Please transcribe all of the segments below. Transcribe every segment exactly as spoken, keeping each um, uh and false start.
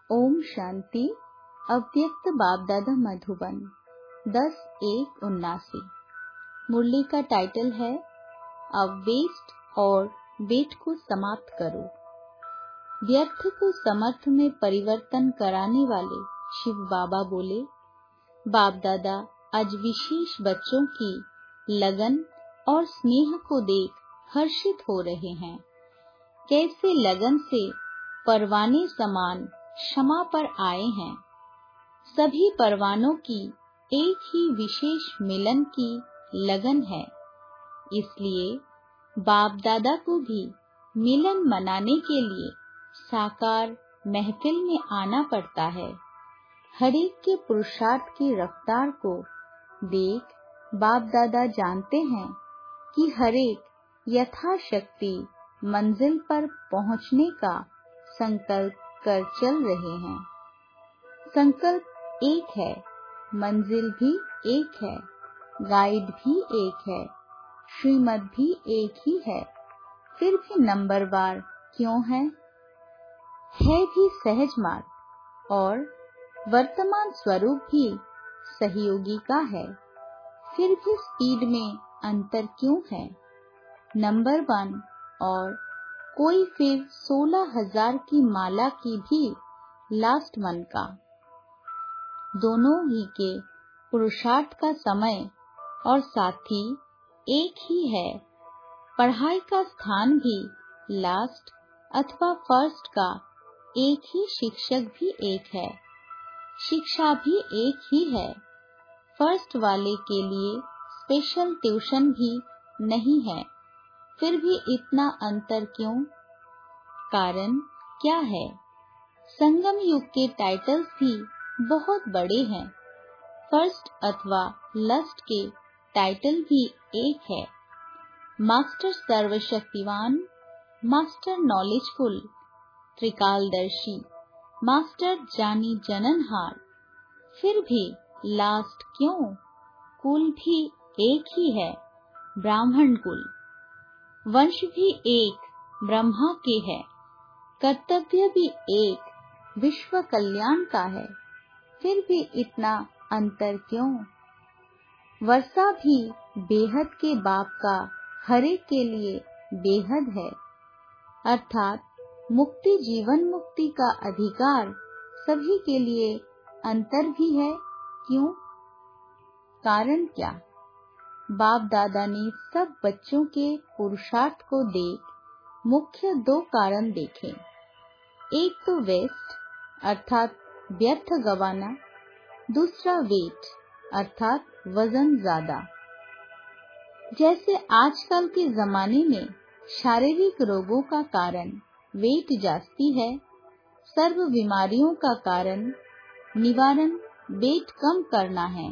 ओम शांति। अव्यक्त बाप दादा मधुबन दस एक उन्नासी। मुरली का टाइटल है अब वेस्ट और वेट को समाप्त करो। व्यर्थ को समर्थ में परिवर्तन कराने वाले शिव बाबा बोले, बाप दादा आज विशेष बच्चों की लगन और स्नेह को देख हर्षित हो रहे हैं। कैसे लगन से परवाने समान क्षमा पर आए हैं। सभी परवानों की एक ही विशेष मिलन की लगन है। इसलिए बाप दादा को भी मिलन मनाने के लिए साकार महफिल में आना पड़ता है। हरेक के पुरुषार्थ की रफ्तार को देख बाप दादा जानते हैं कि हरेक यथाशक्ति मंजिल पर पहुंचने का संकल्प कर चल रहे हैं। संकल्प एक है, मंजिल भी एक है, गाइड भी एक है, श्रीमत भी एक ही है। फिर भी नंबरवार क्यों है? है भी सहज मार्ग और वर्तमान स्वरूप भी सहयोगी का है। फिर भी स्पीड में अंतर क्यों है? नंबर वन और कोई फिर सोलह हजार की माला की भी लास्ट वन का। दोनों ही के पुरुषार्थ का समय और साथी एक ही है। पढ़ाई का स्थान भी लास्ट अथवा फर्स्ट का एक ही, शिक्षक भी एक है, शिक्षा भी एक ही है। फर्स्ट वाले के लिए स्पेशल ट्यूशन भी नहीं है। फिर भी इतना अंतर क्यों? कारण क्या है? संगम युग के टाइटल्स भी बहुत बड़े हैं। फर्स्ट अथवा लस्ट के टाइटल भी एक है। मास्टर सर्वशक्तिवान, मास्टर नॉलेजफुल, त्रिकालदर्शी, मास्टर जानी जननहार। फिर भी लास्ट क्यों? कुल भी एक ही है, ब्राह्मण कुल। वंश भी एक, ब्रह्मा के है। कर्तव्य भी एक, विश्व कल्याण का है। फिर भी इतना अंतर क्यों? वर्षा भी बेहद के बाप का हरेक के लिए बेहद है। अर्थात मुक्ति, जीवन मुक्ति का अधिकार सभी के लिए अंतर भी है। क्यों? कारण क्या? बाप दादा ने सब बच्चों के पुरुषार्थ को देख मुख्य दो कारण देखे। एक तो वेस्ट अर्थात व्यर्थ गवाना, दूसरा वेट अर्थात वजन ज्यादा। जैसे आजकल के जमाने में शारीरिक रोगों का कारण वेट जास्ती है, सर्व बीमारियों का कारण निवारण वेट कम करना है।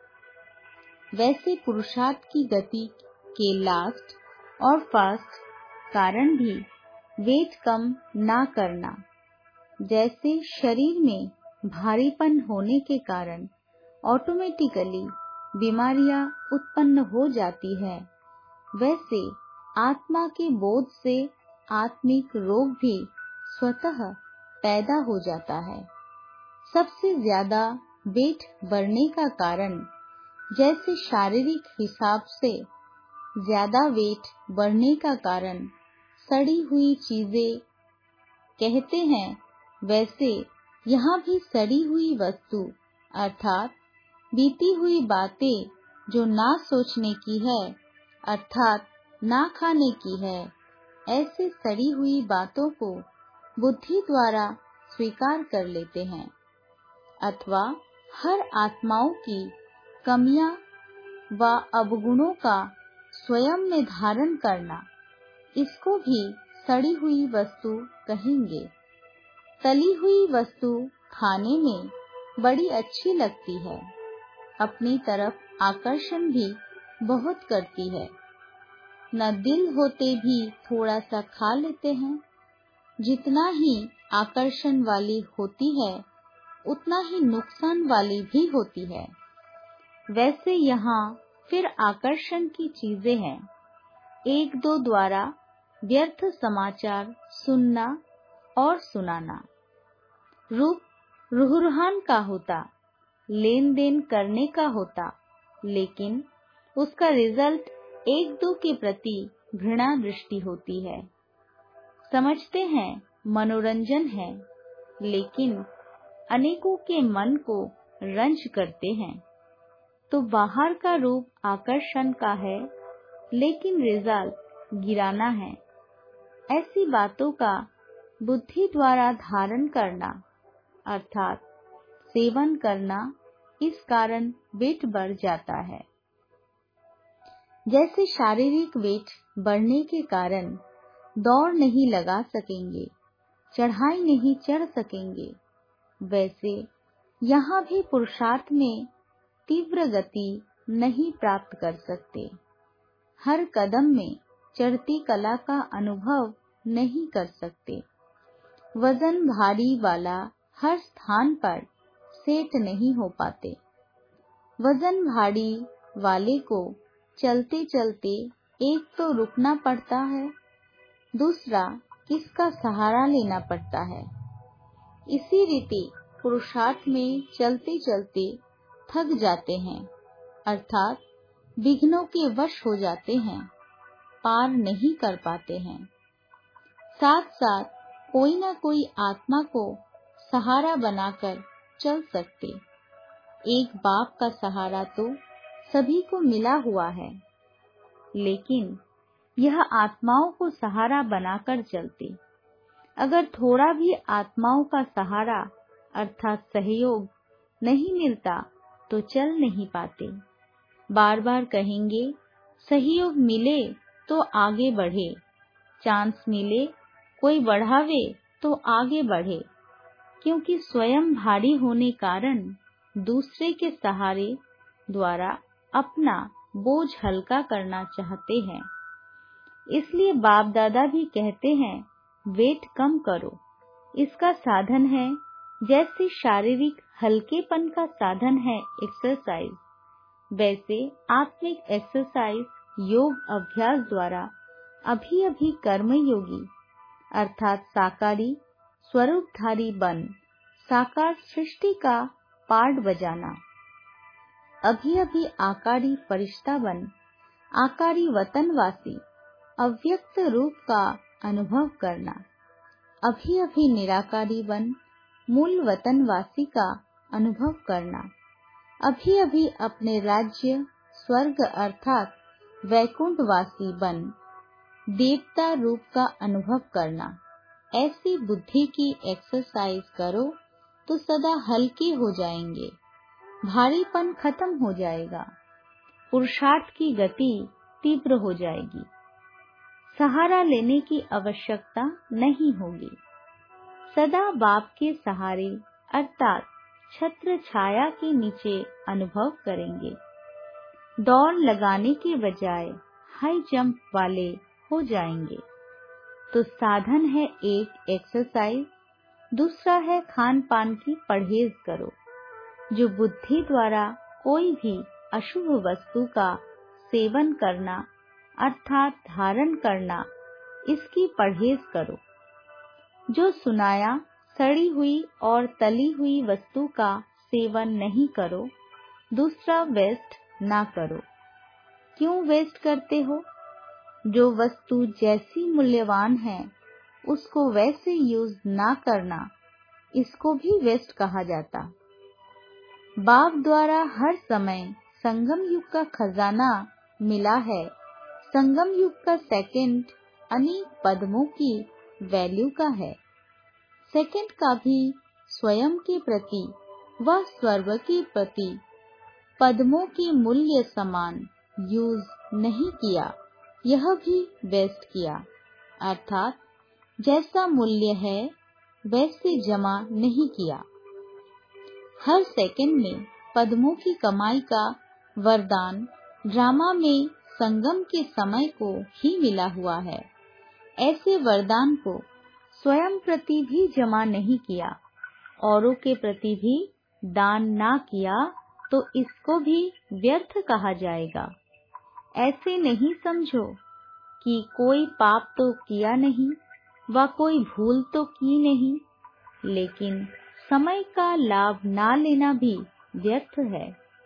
वैसे पुरुषार्थ की गति के लास्ट और फर्स्ट कारण भी वेट कम ना करना। जैसे शरीर में भारीपन होने के कारण ऑटोमेटिकली बीमारियां उत्पन्न हो जाती है, वैसे आत्मा के बोध से आत्मिक रोग भी स्वतः पैदा हो जाता है। सबसे ज्यादा वेट बढ़ने का कारण, जैसे शारीरिक हिसाब से ज्यादा वेट बढ़ने का कारण सड़ी हुई चीजें कहते हैं, वैसे यहाँ भी सड़ी हुई वस्तु अर्थात बीती हुई बातें जो ना सोचने की है अर्थात ना खाने की है, ऐसे सड़ी हुई बातों को बुद्धि द्वारा स्वीकार कर लेते हैं। अथवा हर आत्माओं की कमियां व अवगुणों का स्वयं में धारण करना, इसको भी सड़ी हुई वस्तु कहेंगे। तली हुई वस्तु खाने में बड़ी अच्छी लगती है, अपनी तरफ आकर्षण भी बहुत करती है। न दिल होते भी थोड़ा सा खा लेते हैं। जितना ही आकर्षण वाली होती है उतना ही नुकसान वाली भी होती है। वैसे यहाँ फिर आकर्षण की चीजें हैं। एक दो द्वारा व्यर्थ समाचार सुनना और सुनाना। रूप रूहरुहान का होता, लेन देन करने का होता, लेकिन उसका रिजल्ट एक दो के प्रति घृणा दृष्टि होती है। समझते हैं मनोरंजन है, लेकिन अनेकों के मन को रंज करते हैं। तो बाहर का रूप आकर्षण का है, लेकिन रिजल्ट गिराना है। ऐसी बातों का बुद्धि द्वारा धारण करना अर्थात सेवन करना, इस कारण वेट बढ़ जाता है। जैसे शारीरिक वेट बढ़ने के कारण दौड़ नहीं लगा सकेंगे, चढ़ाई नहीं चढ़ सकेंगे, वैसे यहाँ भी पुरुषार्थ में तीव्र गति नहीं प्राप्त कर सकते। हर कदम में चढ़ती कला का अनुभव नहीं कर सकते। वजन भारी वाला हर स्थान पर सेट नहीं हो पाते। वजन भारी वाले को चलते चलते एक तो रुकना पड़ता है, दूसरा किसका सहारा लेना पड़ता है। इसी रीति पुरुषार्थ में चलते चलते थक जाते हैं, अर्थात विघ्नों के वश हो जाते हैं, पार नहीं कर पाते हैं। साथ साथ कोई न कोई आत्मा को सहारा बनाकर चल सकते। एक बाप का सहारा तो सभी को मिला हुआ है, लेकिन यह आत्माओं को सहारा बनाकर चलते। अगर थोड़ा भी आत्माओं का सहारा अर्थात सहयोग नहीं मिलता तो चल नहीं पाते। बार बार कहेंगे सहयोग मिले तो आगे बढ़े, चांस मिले कोई बढ़ावे तो आगे बढ़े, क्योंकि स्वयं भारी होने कारण दूसरे के सहारे द्वारा अपना बोझ हल्का करना चाहते हैं। इसलिए बाप दादा भी कहते हैं वेट कम करो। इसका साधन है, जैसे शारीरिक हल्केपन का साधन है एक्सरसाइज, वैसे आत्मिक एक्सरसाइज योग अभ्यास द्वारा अभी अभी कर्मयोगी अर्थात साकारी स्वरूपधारी बन साकार सृष्टि का पार्ट बजाना, अभी अभी आकारी फरिश्ता बन आकारी वतनवासी अव्यक्त रूप का अनुभव करना, अभी अभी निराकारी बन मूल वतनवासी का अनुभव करना, अभी अभी अपने राज्य स्वर्ग अर्थात वैकुंठवासी बन देवता रूप का अनुभव करना। ऐसी बुद्धि की एक्सरसाइज करो तो सदा हल्के हो जाएंगे, भारीपन खत्म हो जाएगा, पुरुषार्थ की गति तीव्र हो जाएगी, सहारा लेने की आवश्यकता नहीं होगी। सदा बाप के सहारे अर्थात छत्र छाया के नीचे अनुभव करेंगे। दौड़ लगाने के बजाय हाई जंप वाले हो जाएंगे। तो साधन है एक एक्सरसाइज, दूसरा है खान पान की परहेज करो। जो बुद्धि द्वारा कोई भी अशुभ वस्तु का सेवन करना अर्थात धारण करना, इसकी परहेज करो। जो सुनाया सड़ी हुई और तली हुई वस्तु का सेवन नहीं करो। दूसरा वेस्ट ना करो। क्यों वेस्ट करते हो? जो वस्तु जैसी मूल्यवान है उसको वैसे यूज ना करना, इसको भी वेस्ट कहा जाता। बाप द्वारा हर समय संगम युग का खजाना मिला है। संगम युग का सेकंड अनेक पद्मों की वैल्यू का है। सेकंड का भी स्वयं के प्रति व स्वर्ग के प्रति पद्मों के मूल्य समान यूज नहीं किया, यह भी वेस्ट किया। अर्थात जैसा मूल्य है वैसे जमा नहीं किया। हर सेकंड में पद्मों की कमाई का वरदान ड्रामा में संगम के समय को ही मिला हुआ है। ऐसे वरदान को स्वयं प्रति भी जमा नहीं किया, औरों के प्रति भी दान ना किया, तो इसको भी व्यर्थ कहा जाएगा। ऐसे नहीं समझो कि कोई पाप तो किया नहीं व कोई भूल तो की नहीं, लेकिन समय का लाभ ना लेना भी व्यर्थ है।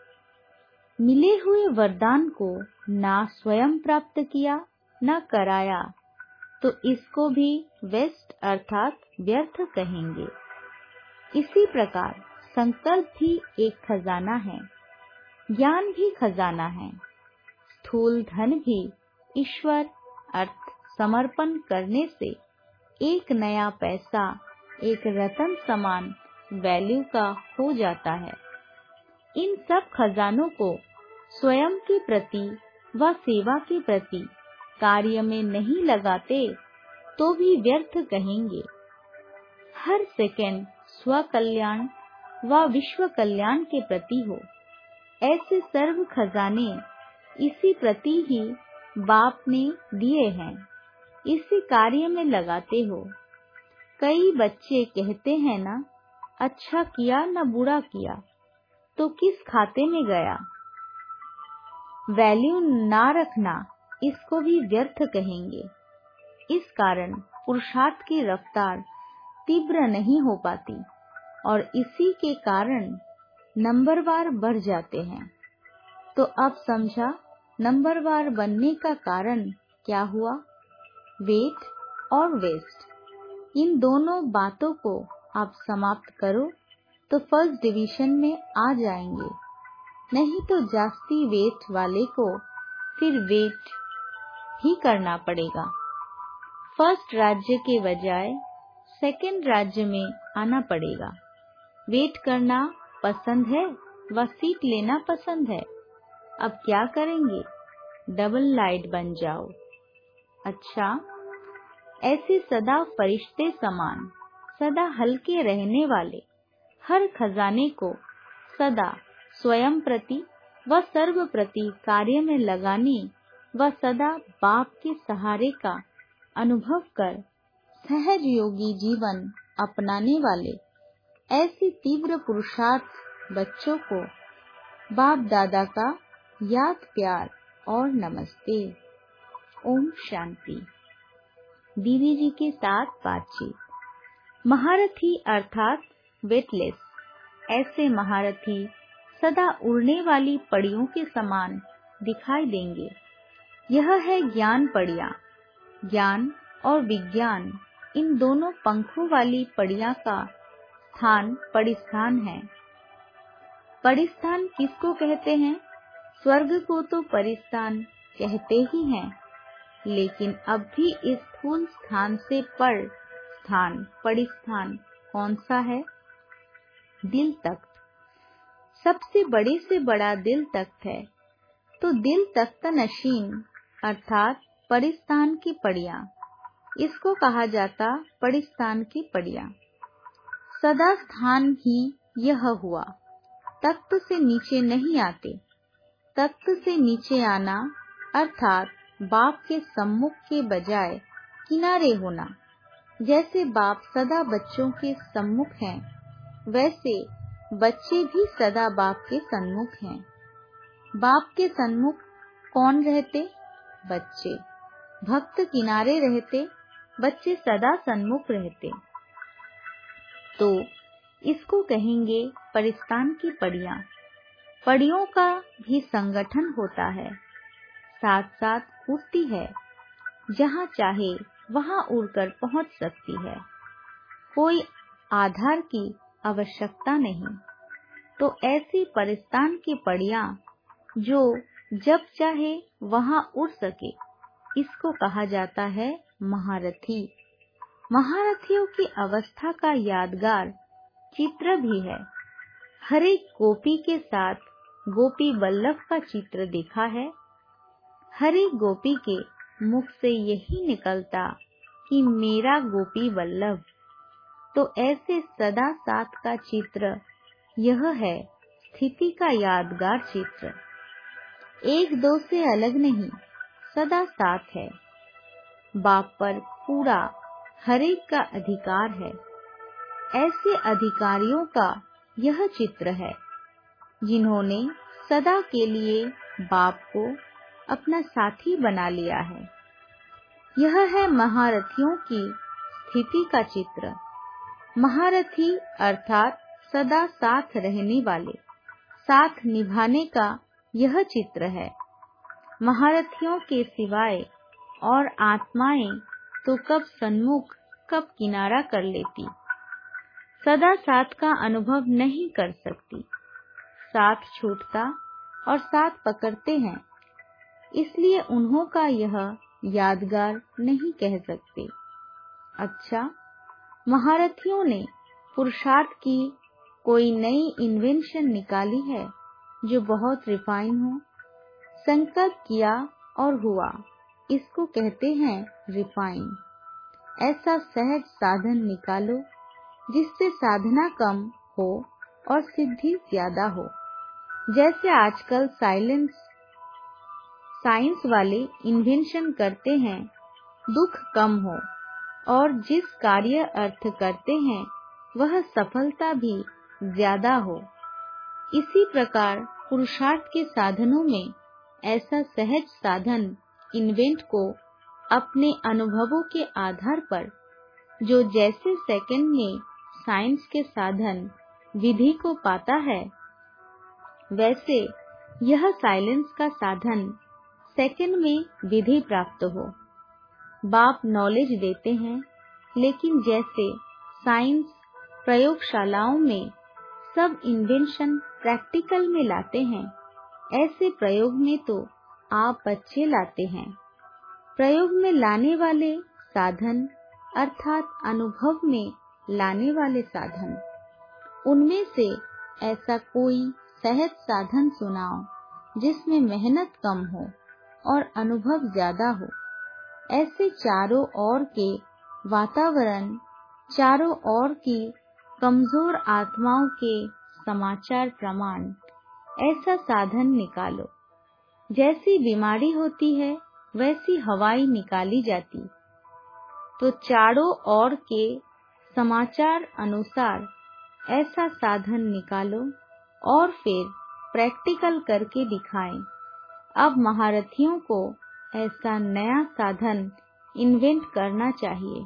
मिले हुए वरदान को ना स्वयं प्राप्त किया न कराया तो इसको भी वेस्ट अर्थात व्यर्थ कहेंगे। इसी प्रकार संकल्प भी एक खजाना है, ज्ञान भी खजाना है, स्थूल धन भी ईश्वर अर्थ समर्पण करने से एक नया पैसा एक रतन समान वैल्यू का हो जाता है। इन सब खजानों को स्वयं के प्रति व सेवा के प्रति कार्य में नहीं लगाते तो भी व्यर्थ कहेंगे। हर सेकंड स्व कल्याण व विश्व कल्याण के प्रति हो, ऐसे सर्व खजाने इसी प्रति ही बाप ने दिए हैं, इसी कार्य में लगाते हो। कई बच्चे कहते हैं ना, अच्छा किया न बुरा किया तो किस खाते में गया। वैल्यू ना रखना इसको भी व्यर्थ कहेंगे। इस कारण पुरुषार्थ की रफ्तार तीव्र नहीं हो पाती और इसी के कारण नंबरवार बढ़ जाते हैं। तो अब समझा नंबरवार बनने का कारण क्या हुआ। वेट और वेस्ट, इन दोनों बातों को आप समाप्त करो तो फर्स्ट डिवीजन में आ जाएंगे। नहीं तो जास्ती वेट वाले को फिर वेट ही करना पड़ेगा। फर्स्ट राज्य के बजाय सेकंड राज्य में आना पड़ेगा। वेट करना पसंद है व सीट लेना पसंद है। अब क्या करेंगे, डबल लाइट बन जाओ। अच्छा, ऐसे सदा फरिश्ते समान सदा हल्के रहने वाले हर खजाने को सदा स्वयं प्रति व सर्व प्रति कार्य में लगाने व सदा बाप के सहारे का अनुभव कर सहज योगी जीवन अपनाने वाले ऐसे तीव्र पुरुषार्थ बच्चों को बाप दादा का याद प्यार और नमस्ते। ओम शांति। दीदी जी के साथ बातचीत। महारथी अर्थात वेटलेस, ऐसे महारथी सदा उड़ने वाली पड़ियों के समान दिखाई देंगे। यह है ज्ञान पड़िया। ज्ञान और विज्ञान इन दोनों पंखों वाली पड़िया का स्थान परिस्थान है। परिस्थान किसको कहते हैं? स्वर्ग को तो परिस्थान कहते ही हैं, लेकिन अब भी इस स्थूल स्थान से पर स्थान परिस्थान कौन सा है? दिल तख्त। सबसे बड़े से बड़ा दिल तख्त है। तो दिल तख्त नशीन अर्थात परिस्थान की पड़िया, इसको कहा जाता परिस्थान की पड़िया। सदा स्थान ही यह हुआ। तख्त से नीचे नहीं आते। तख्त से नीचे आना अर्थात बाप के सम्मुख के बजाय किनारे होना। जैसे बाप सदा बच्चों के सम्मुख हैं, वैसे बच्चे भी सदा बाप के सन्मुख हैं। बाप के सन्मुख कौन रहते? बच्चे। भक्त किनारे रहते, बच्चे सदा सन्मुख रहते। तो इसको कहेंगे परिस्थान की पड़ियाँ। पड़ियों का भी संगठन होता है, साथ साथ उड़ती है। जहाँ चाहे वहाँ उड़कर पहुँच सकती है। कोई आधार की आवश्यकता नहीं। तो ऐसी परिस्थान की पड़ियाँ जो जब चाहे वहाँ उड़ सके, इसको कहा जाता है महारथी। महारथियों की अवस्था का यादगार चित्र भी है। हर एक गोपी के साथ गोपी वल्लभ का चित्र देखा है। हर एक गोपी के मुख से यही निकलता कि मेरा गोपी वल्लभ। तो ऐसे सदा साथ का चित्र यह है, स्थिति का यादगार चित्र। एक दो से अलग नहीं, सदा साथ है। बाप पर पूरा हर एक का अधिकार है। ऐसे अधिकारियों का यह चित्र है जिन्होंने सदा के लिए बाप को अपना साथी बना लिया है। यह है महारथियों की स्थिति का चित्र। महारथी अर्थात सदा साथ रहने वाले, साथ निभाने का यह चित्र है। महारथियों के सिवाय और आत्माएं तो कब सन्मुख कब किनारा कर लेती, सदा साथ का अनुभव नहीं कर सकती। साथ छूटता और साथ पकड़ते हैं, इसलिए उन्हों का यह यादगार नहीं कह सकते। अच्छा, महारथियों ने पुरुषार्थ की कोई नई इन्वेंशन निकाली है जो बहुत रिफाइन हो। संकल्प किया और हुआ, इसको कहते हैं रिफाइन। ऐसा सहज साधन निकालो जिससे साधना कम हो और सिद्धि ज्यादा हो। जैसे आजकल साइलेंस साइंस वाले इन्वेंशन करते हैं, दुख कम हो और जिस कार्य अर्थ करते हैं वह सफलता भी ज्यादा हो। इसी प्रकार पुरुषार्थ के साधनों में ऐसा सहज साधन इन्वेंट को अपने अनुभवों के आधार पर, जो जैसे सेकंड में साइंस के साधन विधि को पाता है, वैसे यह साइलेंस का साधन सेकंड में विधि प्राप्त हो। बाप नॉलेज देते हैं, लेकिन जैसे साइंस प्रयोगशालाओं में सब इन्वेंशन प्रैक्टिकल में लाते हैं, ऐसे प्रयोग में तो आप बच्चे लाते हैं। प्रयोग में लाने वाले साधन अर्थात अनुभव में लाने वाले साधन, उनमें से ऐसा कोई सहज साधन सुनाओ जिसमें मेहनत कम हो और अनुभव ज्यादा हो। ऐसे चारों ओर के वातावरण, चारों ओर की कमजोर आत्माओं के समाचार प्रमाण, ऐसा साधन निकालो। जैसी बीमारी होती है वैसी हवाई निकाली जाती, तो चारों ओर के समाचार अनुसार ऐसा साधन निकालो और फिर प्रैक्टिकल करके दिखाएं। अब महारथियों को ऐसा नया साधन इन्वेंट करना चाहिए।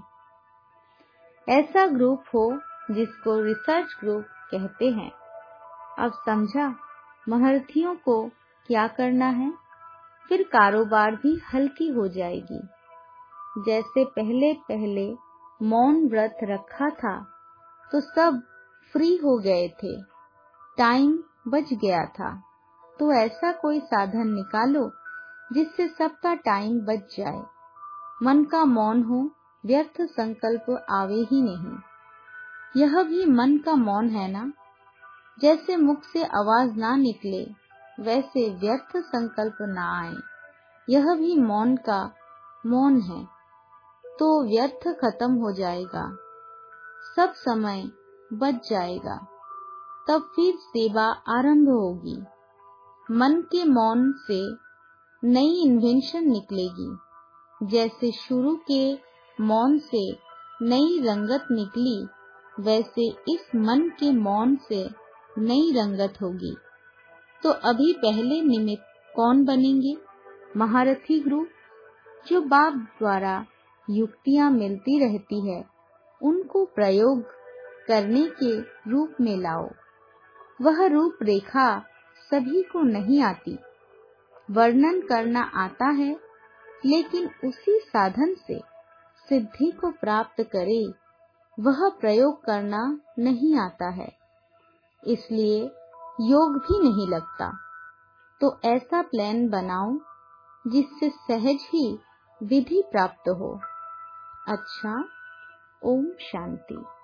ऐसा ग्रुप हो जिसको रिसर्च ग्रुप कहते हैं। अब समझा महारथियों को क्या करना है, फिर कारोबार भी हल्की हो जाएगी। जैसे पहले पहले मौन व्रत रखा था तो सब फ्री हो गए थे, टाइम बच गया था, तो ऐसा कोई साधन निकालो जिससे सबका टाइम बच जाए। मन का मौन हो, व्यर्थ संकल्प आवे ही नहीं। यह भी मन का मौन है ना। जैसे मुख से आवाज ना निकले वैसे व्यर्थ संकल्प ना आए, यह भी मौन का मौन है। तो व्यर्थ खत्म हो जाएगा, सब समय बच जाएगा, तब फिर सेवा आरंभ होगी। मन के मौन से नई इन्वेंशन निकलेगी। जैसे शुरू के मौन से नई रंगत निकली, वैसे इस मन के मौन से नई रंगत होगी। तो अभी पहले निमित्त कौन बनेंगे? महारथी ग्रुप, जो बाप द्वारा युक्तियां मिलती रहती है, उनको प्रयोग करने के रूप में लाओ। वह रूप रेखा सभी को नहीं आती, वर्णन करना आता है, लेकिन उसी साधन से सिद्धि को प्राप्त करे वह प्रयोग करना नहीं आता है, इसलिए योग भी नहीं लगता। तो ऐसा प्लान बनाओ जिससे सहज ही विधि प्राप्त हो। अच्छा, ओम शांति।